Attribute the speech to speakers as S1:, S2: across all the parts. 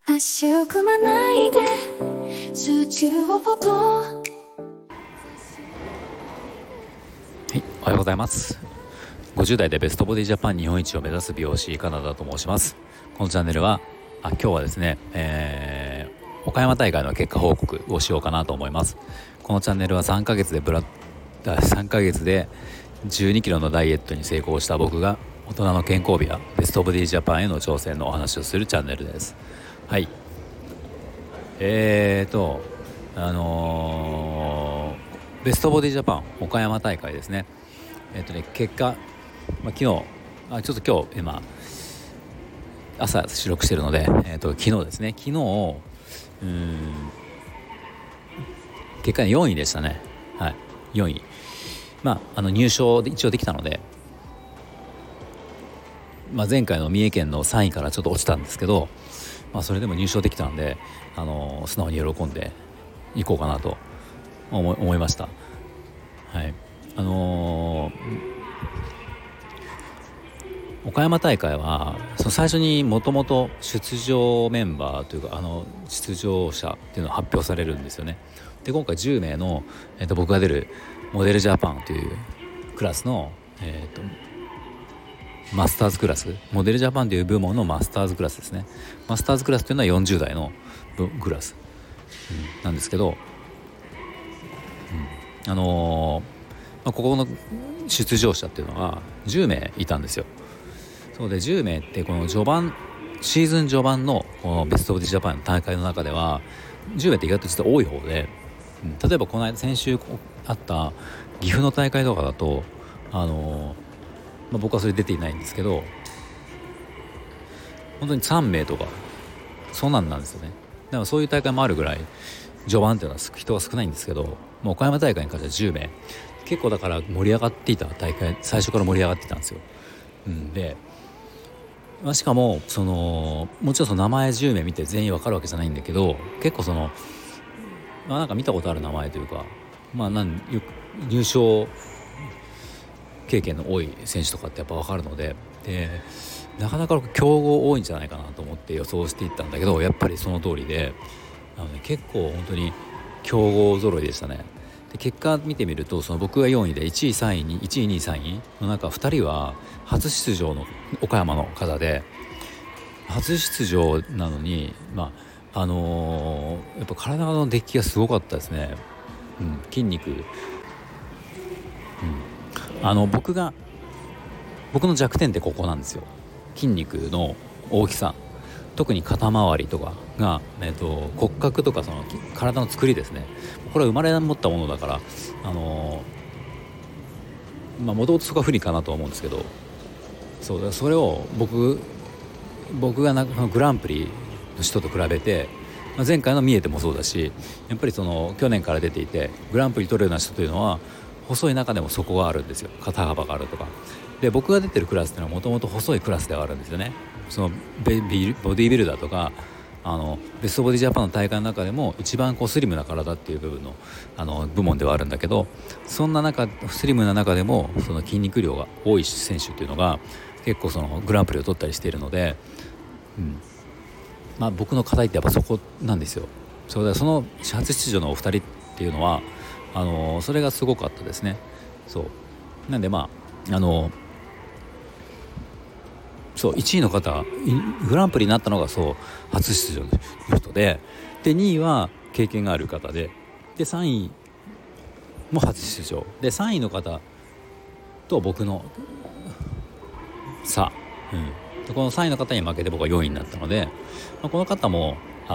S1: 足を組まないで数値をポポ。
S2: はい、おはようございます。50代でベストボディジャパン日本一を目指す美容師カナダと申します。このチャンネルは今日はですね、岡山大会の結果報告をしようかなと思います。このチャンネルは3ヶ月で12キロのダイエットに成功した僕が大人の健康美やベストボディジャパンへの挑戦のお話をするチャンネルです。はい、ベストボディジャパン岡山大会ですね。結果、昨日ちょっと今日今朝収録してるので、昨日ですね。昨日結果4位でしたね。はい、4位。入賞で一応できたので、前回の三重県の3位からちょっと落ちたんですけど、それでも入賞できたので、素直に喜んでいこうかなと思いました。はい。岡山大会は最初にもともと出場メンバーというか出場者っていうのが発表されるんですよね。で今回10名の、僕が出るモデルジャパンというクラスの、マスターズクラス、モデルジャパンという部門のマスターズクラスですね。マスターズクラスというのは40代のクラス、なんですけど、ここの出場者っていうのが10名いたんですよ。そうで10名ってこのシーズン序盤のこのベストオブジャパンの大会の中では10名って意外と実は多い方で、例えば先週あった岐阜の大会とかだと僕はそれ出ていないんですけど、本当に3名とかそうなんですよね。だからそういう大会もあるぐらい序盤っていうのは人が少ないんですけど、岡山大会に関しては10名結構だから盛り上がっていた大会、最初から盛り上がっていたんですよ。で、しかももちろん名前10名見て全員わかるわけじゃないんだけど、結構なんか見たことある名前というか、よく入賞経験の多い選手とかってやっぱ分かるので、なかなか競合多いんじゃないかなと思って予想していったんだけど、やっぱりその通りで、結構本当に強豪揃いでしたね。で結果見てみると僕が4位で1位2位3位の中2人は初出場の岡山の方で、初出場なのにやっぱ体の出来がすごかったですね。筋肉、僕の弱点ってここなんですよ。筋肉の大きさ、特に肩周りとかが、骨格とか体の作りですね。これは生まれ持ったものだからもともとそこは不利かなとは思うんですけど、それを僕がグランプリの人と比べて、前回の三重でもそうだし、やっぱり去年から出ていてグランプリ取るような人というのは細い中でも底があるんですよ。肩幅があるとかで、僕が出てるクラスっていうのはもともと細いクラスではあるんですよね。ボディービルダーとかベストボディジャパンの大会の中でも一番スリムな体っていう部分の部門ではあるんだけど、そんなスリムな中でも筋肉量が多い選手っていうのが結構グランプリを取ったりしているので、僕の課題ってやっぱそこなんですよ。その初出場のお二人っていうのはそれがすごかったですね。なんで1位の方グランプリになったのが初出場の人で、2位は経験がある方で、3位も初出場で、3位の方と僕の差、この3位の方に負けて僕は4位になったので、この方も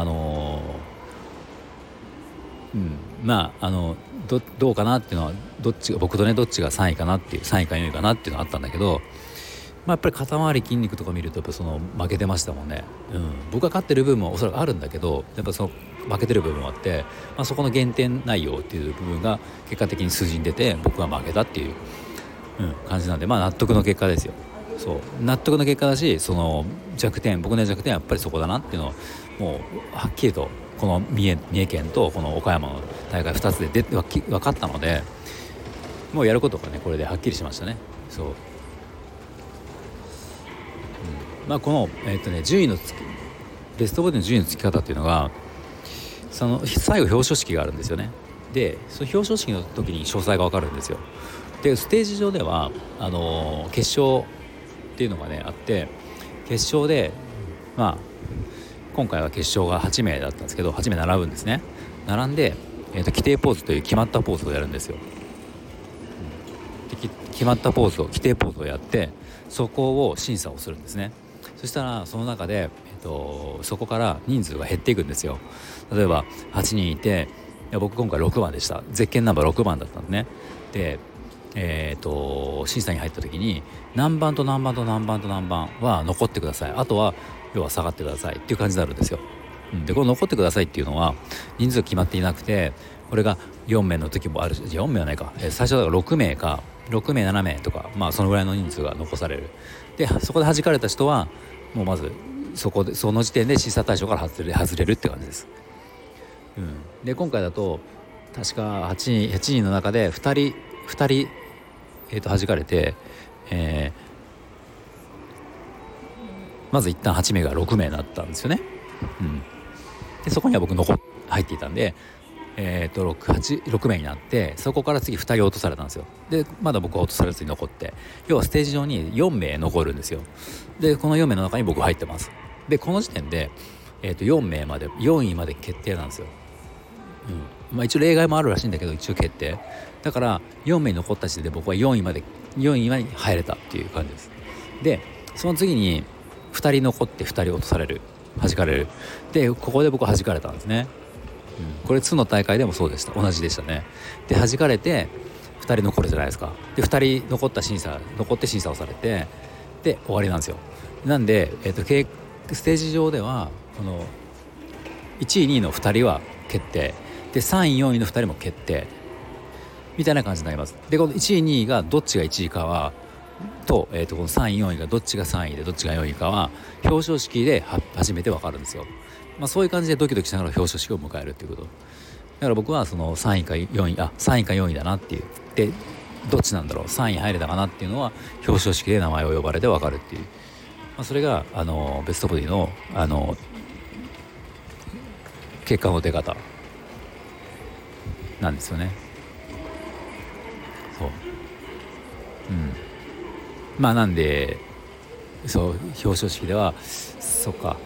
S2: どうかなっていうのは僕とねどっちが3位かなっていう3位か4位かなっていうのがあったんだけど、やっぱり肩周り筋肉とか見るとやっぱ負けてましたもんね。僕が勝ってる部分もおそらくあるんだけど、やっぱ負けてる部分もあって、そこの減点内容っていう部分が結果的に数字に出て僕が負けたっていう、感じなんで、納得の結果ですよ。納得の結果だし、僕の弱点はやっぱりそこだなっていうのをもうはっきりとこの三重県とこの岡山の大会2つで分かったので、もうやることがねこれではっきりしましたね。この、順位のベストボディの順位のつき方っていうのがその最後表彰式があるんですよね。でその表彰式の時に詳細が分かるんですよ。でステージ上では決勝っていうのがねあって、決勝で今回は決勝が8名だったんですけど、8名並ぶんですね。並んで、規定ポーズという決まったポーズをやるんですよ。で決まったポーズを規定ポーズをやって、そこを審査をするんですね。そしたらその中で、そこから人数が減っていくんですよ。例えば8人いて、僕今回6番でした。ゼッケンナンバー6番だったんですね。で審査に入った時に何番と何番と何番と何番は残ってください、あとは要は下がってくださいっていう感じになるんですよ。でこの残ってくださいっていうのは人数が決まっていなくて、これが4名の時もあるし、4名はないか、最初だから6名か6名7名とか、そのぐらいの人数が残される。でそこで弾かれた人はもうまずその時点で審査対象から外れるって感じです。で今回だと確か8人の中で2人弾かれて、まず一旦8名が6名になったんですよね。でそこには僕入っていたんで、6名になって、そこから次2人落とされたんですよ。でまだ僕は落とされずに残って、要はステージ上に4名残るんですよ。でこの4名の中に僕入ってます。でこの時点で、4位まで決定なんですよ。一応例外もあるらしいんだけど、一応決定だから4名残った時点で僕は4位までに入れたっていう感じです。でその次に2人残って2人落とされる、弾かれる。でここで僕は弾かれたんですね。これ2の大会でもそうでした。同じでしたね。で弾かれて2人残るじゃないですか。で2人残って審査をされて、で終わりなんですよ。なんで、ステージ上ではこの1位2位の2人は決定で、3位4位の2人も決定みたいな感じになります。でこの1位2位がどっちが1位かはと、この3位4位がどっちが3位でどっちが4位かは表彰式で初めて分かるんですよ。そういう感じでドキドキしながら表彰式を迎えるっていうことだから僕はその3位か4位だなっていう、でどっちなんだろう、3位入れたかなっていうのは表彰式で名前を呼ばれて分かるっていう、それがベストボディの結果の出方なんですよね。そうなんで表彰式ではそっか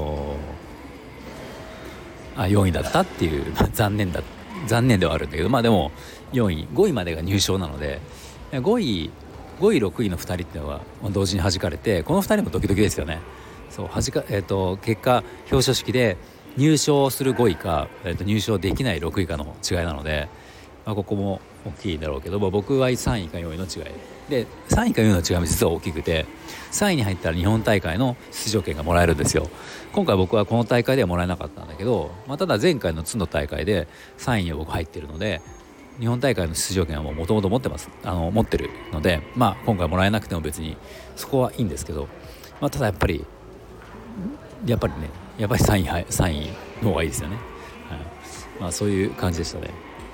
S2: 4位だったっていう残念ではあるんだけど、でも4位5位までが入賞なので、5位6位の2人っていうのは同時に弾かれて、この2人もドキドキですよね。結果表彰式で入賞する5位か、入賞できない6位かの違いなので、ここも大きいんだろうけど、僕は3位か4位の違いで、3位か4位の違いも実は大きくて、3位に入ったら日本大会の出場権がもらえるんですよ。今回僕はこの大会ではもらえなかったんだけど、ただ前回の津の大会で3位に僕入ってるので、日本大会の出場権はもともと持ってるので、今回もらえなくても別にそこはいいんですけど、ただやっぱり3位の方がいいですよね。そういう感じでしたね。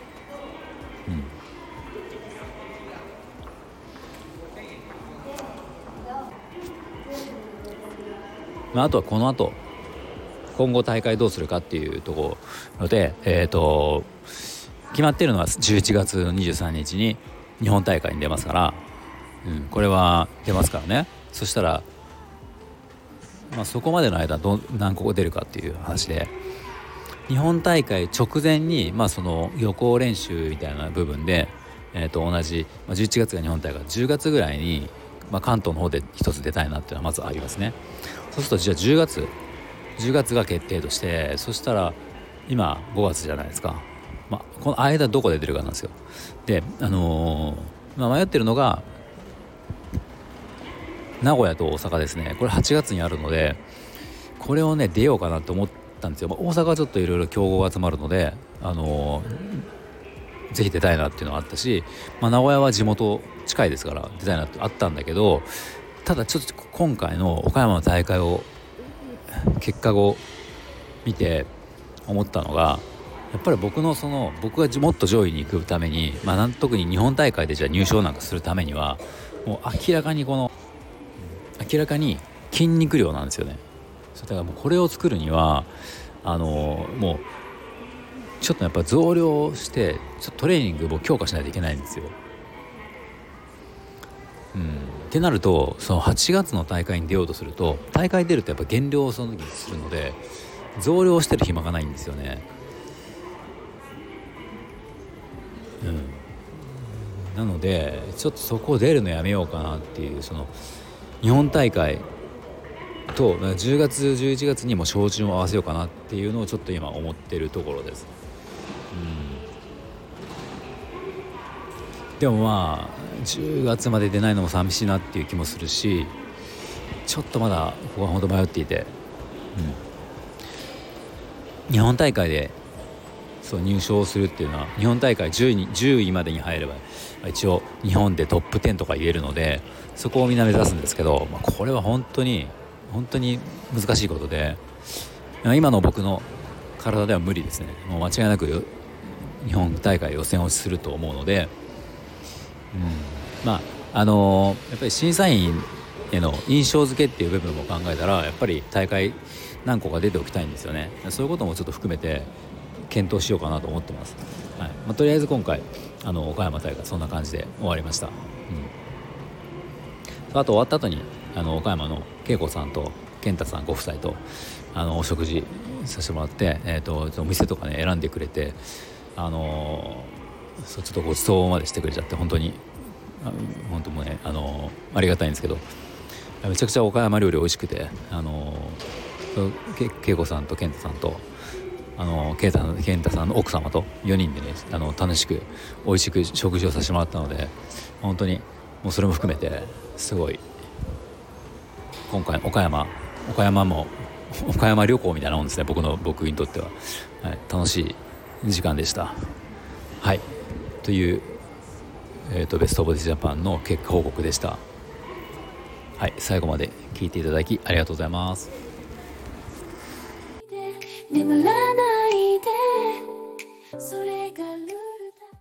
S2: あとはこの後今後大会どうするかっていうところで、決まっているのは11月の23日に日本大会に出ますから、これは出ますからね。そしたらそこまでの間何個出るかっていう話で、日本大会直前にその予行練習みたいな部分で、同じ、11月が日本大会、10月ぐらいに、関東の方で一つ出たいなっていうのはまずありますね。そうするとじゃあ10月が決定として、そしたら今5月じゃないですか。この間どこで出るかなんですよ。で迷ってるのが名古屋と大阪ですね。これ8月にあるので、これをね出ようかなと思ったんですよ。大阪はちょっといろいろ競合が集まるので、ぜひ出たいなっていうのがあったし、名古屋は地元近いですから出たいなってあったんだけど、ただちょっと今回の岡山の大会を結果を見て思ったのが、やっぱり僕がもっと上位に行くために、特に日本大会でじゃあ入賞なんかするためには、もう明らかに筋肉量なんですよね。 だからもうこれを作るにはもうちょっとやっぱ増量してちょっとトレーニングを強化しないといけないんですよ。ってなるとその8月の大会に出ようとすると、大会出るとやっぱ減量をその時にするので増量してる暇がないんですよね。なのでちょっとそこを出るのやめようかなっていう、その日本大会と10月11月にも照準を合わせようかなっていうのをちょっと今思ってるところです。でもまあ10月まで出ないのも寂しいなっていう気もするし、ちょっとまだここは本当迷っていて、日本大会でそう入賞するっていうのは、日本大会10位までに入れば一応日本でトップ10とか言えるので、そこをみんな目指すんですけど、これは本当に難しいことで、今の僕の体では無理ですね。もう間違いなく日本大会予選落ちすると思うので、やっぱり審査員への印象付けっていう部分も考えたら、やっぱり大会何個か出ておきたいんですよね。そういうこともちょっと含めて検討しようかなと思ってます。とりあえず今回岡山大会そんな感じで終わりました。あと終わった後に岡山の恵子さんと健太さんご夫妻とお食事させてもらって、お店とかね選んでくれて、ちょっとご馳走までしてくれちゃって、本当もうねありがたいんですけど、めちゃくちゃ岡山料理美味しくて、恵子さんと健太さんと健太さんの奥様と4人でね楽しく美味しく食事をさせてもらったので、本当にもうそれも含めてすごい今回岡山旅行みたいなもんですね、僕にとっては、楽しい時間でした。という、ベストオブジャパンの結果報告でした。最後まで聞いていただきありがとうございます。
S1: 眠らないで、それが